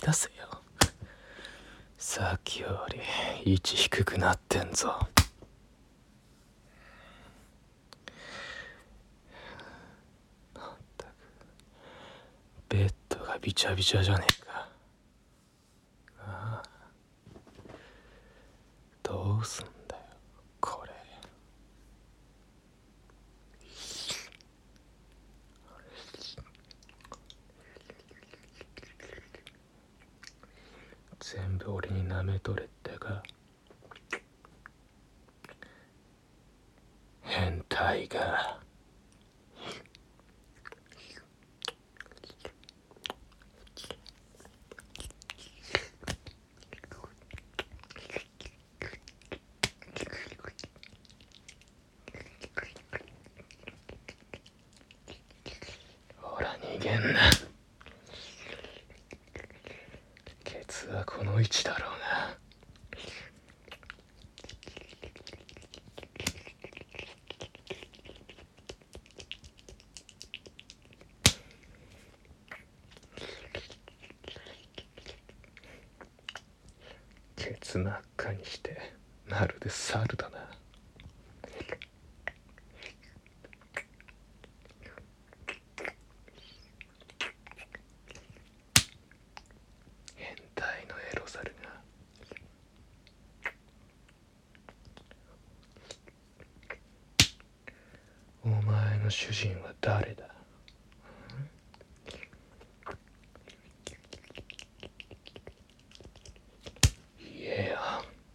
出せよ。さっきより位置低くなってんぞ。ベッドがビチャビチャじゃねえか。ああ、どうすんだよこれ。全部俺に舐めとれってか。変態が。ほら逃げんな。ケツはこの位置だろうな。ケツ真っ赤にしてまるで猿だな。変態のエロ猿が。お前の主人は誰だ？言えよ。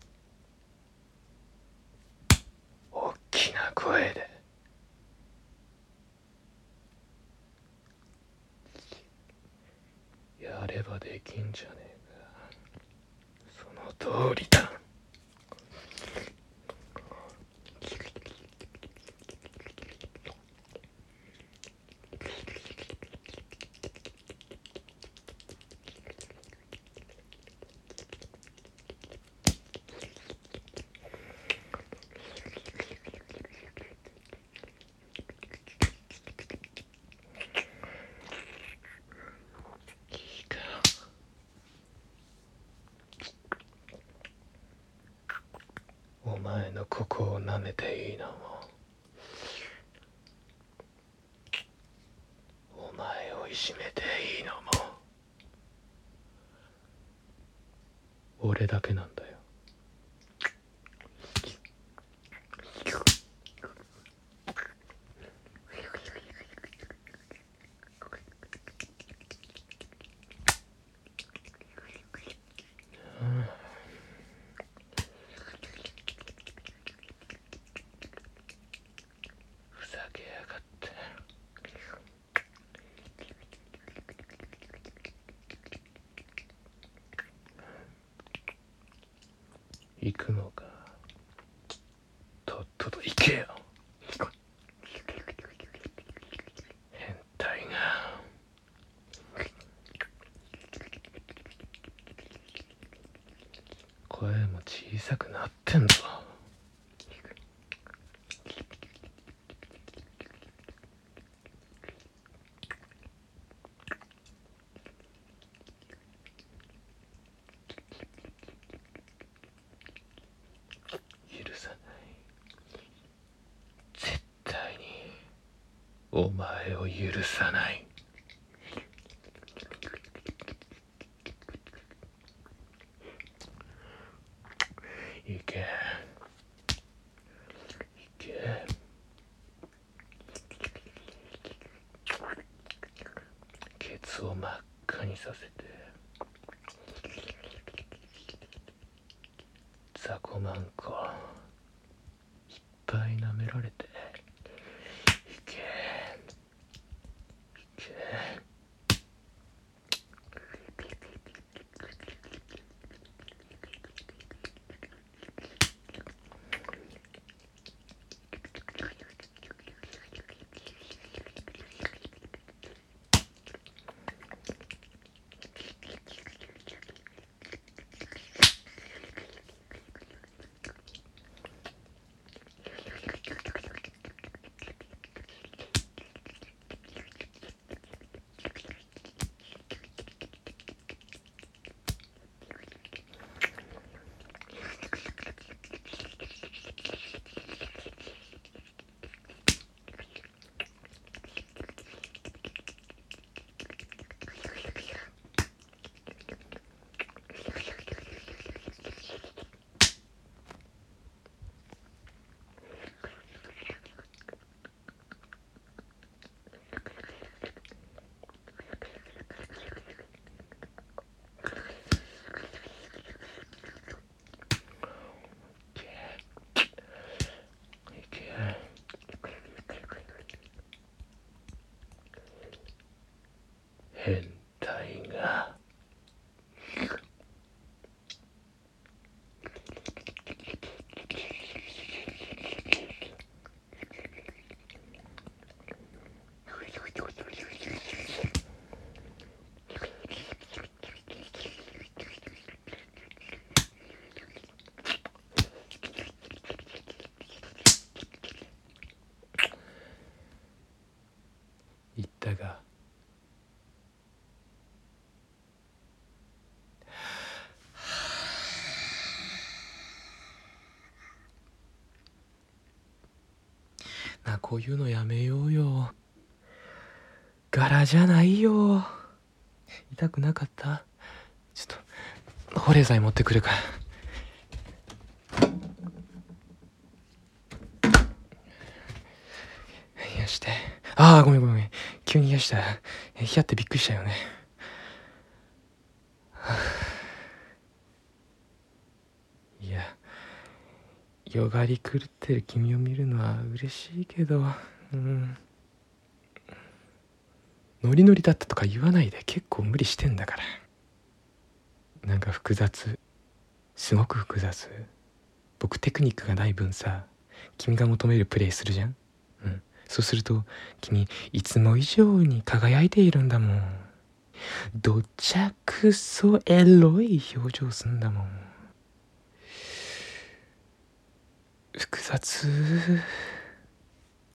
大きな声で。やればできんじゃねえか。その通りだ。お前のここを舐めていいのも、お前をいじめていいのも、俺だけなんだよ。ふざけやがって。行くのか。とっとと行けよ。変態が。声も小さくなってんぞ。許さない。絶対にお前を許さない。行け。行け。ケツを真っ赤にさせて、雑魚マンコいっぱい舐められて。行け。行け。 変態が言ったが、こういうのやめようよ。柄じゃないよ。痛くなかった？ちょっと保冷剤持ってくるから。冷やして。ごめん。急に冷やした。冷やってびっくりしたよね。いや、よがり狂ってる君を見るのは嬉しいけど、ノリノリだったとか言わないで。結構無理してんだから。なんか複雑、すごく複雑。僕テクニックがない分さ、君が求めるプレイするじゃん。そうすると君いつも以上に輝いているんだもん。どちゃくそエロい表情すんだもん。複雑。